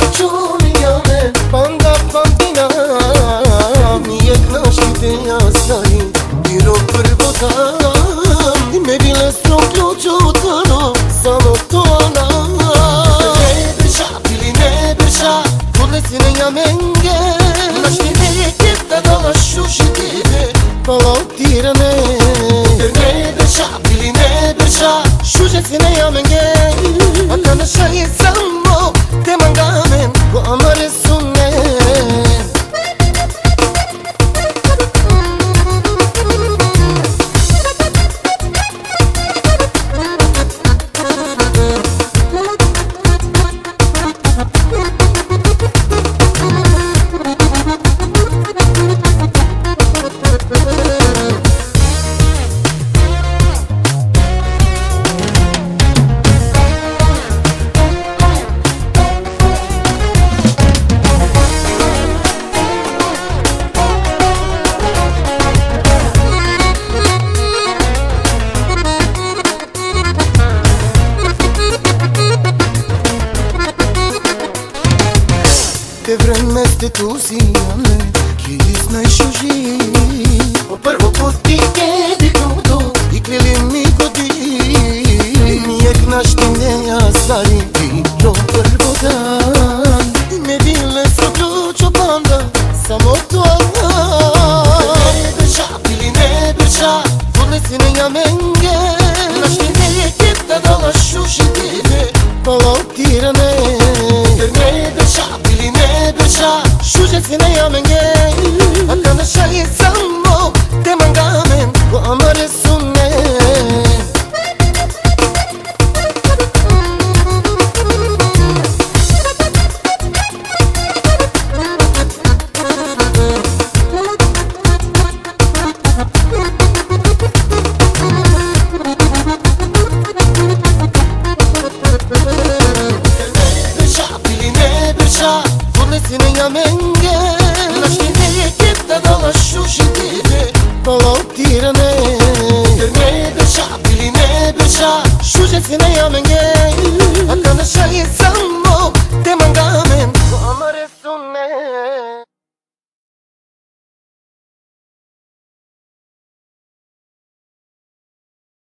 čulijame Panda pamtina Nijek naš ideja stari Biro prvo tam I me bile s tom ključu tano Samo to ona Ne brša, bili ne brša Kudle si ne jamenge Naš ti nekje da dolaš u šitine Palautirane Ne brša, bili ne brša Šuže si ne jamenge A kada šaje samo Te mangamen Ko amare sunne Te vreme ste tu sijale Kili znaj šuži Po prvo put ti ke diknuto I krili mi godi Nijek naš ti ne asari Bilo prvo dan Ne bile sa ključo panda Samo to Ne brša, bili ne brša Kudle si ne jamenge Naš ti nijek da dolaš u šitine Palautirane Ne brša, bili ne brša Šuže si ne jamenge A kada šaje samo Te mangamen Ko amare sunne Kudle si ne jamenge Naš ti nijek da dolaš u šitine Palautirane Ne brša, bili ne brša Šuže si ne jamenge A kada šaje samo